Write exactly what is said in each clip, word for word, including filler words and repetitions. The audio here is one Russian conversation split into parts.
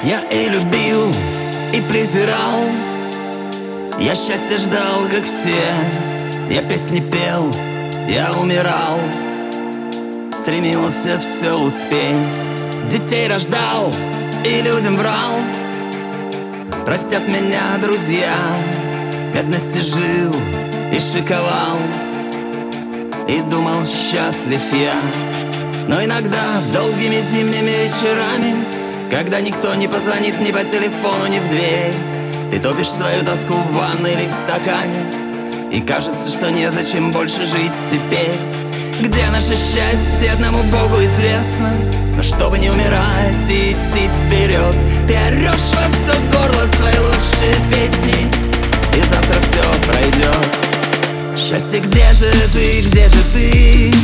Я и любил, и презирал. Я счастья ждал, как все. Я песни пел, я умирал. Стремился все успеть. Детей рождал и людям врал. Простят меня друзья. В бедности жил и шиковал. И думал, счастлив я. Но иногда долгими зимними вечерами, когда никто не позвонит ни по телефону, ни в дверь, ты топишь свою тоску в ванной или в стакане, и кажется, что незачем больше жить теперь. Где наше счастье, одному Богу известно. Но чтобы не умирать и идти вперед, ты орешь во все горло свои лучшие песни, и завтра все пройдет. Счастье, где же ты, где же ты?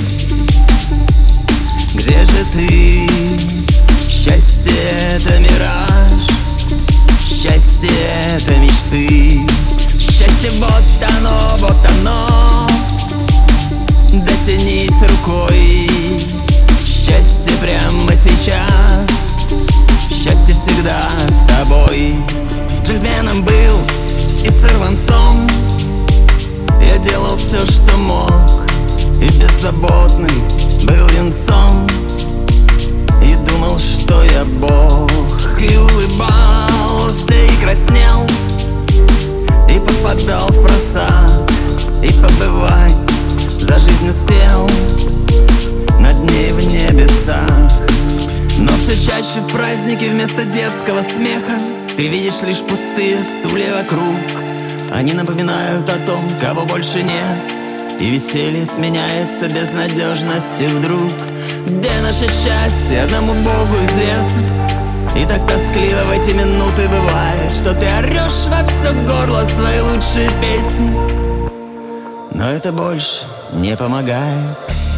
Где же ты? Счастье — это мираж. Счастье — это мечты. Счастье — вот оно, вот оно. Дотянись рукой. Счастье прямо сейчас. Счастье всегда с тобой. Джентльменом был и сорванцом. Я делал все, что мог, и беззаботным был юнцом. И думал, что я Бог. И улыбался, и краснел, и попадал в просак, и побывать за жизнь успел над ней в небесах. Но все чаще в празднике вместо детского смеха ты видишь лишь пустые стулья вокруг. Они напоминают о том, кого больше нет, и веселье сменяется безнадежностью вдруг. Где наше счастье, одному Богу известно. И так тоскливо в эти минуты бывает, что ты орешь во все горло свои лучшие песни, но это больше не помогает.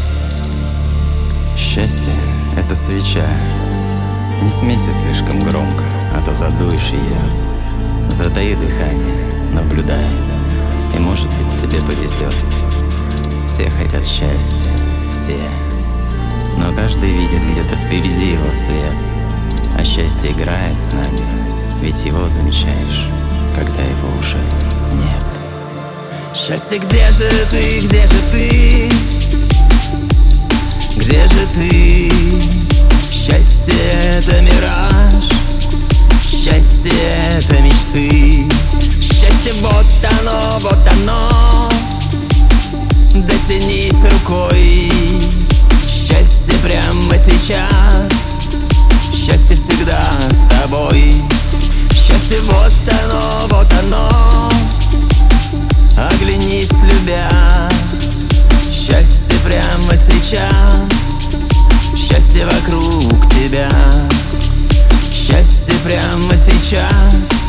Счастье — это свеча. Не смейся слишком громко, а то задуешь ее. Затаи дыхание, наблюдай, и может быть тебе повезет. Все хотят счастья, все, но каждый видит где-то впереди его свет. А счастье играет с нами, ведь его замечаешь, когда его уже нет. Счастье, где же ты, где же ты? Где же ты? Счастье — это мираж. Счастье — это мечты. Счастье — вот оно, вот оно. Дотянись рукой. Счастье прямо сейчас. Счастье всегда с тобой. Счастье — вот оно, вот оно. Оглянись, любя. Счастье прямо сейчас. Счастье вокруг тебя. Счастье прямо сейчас.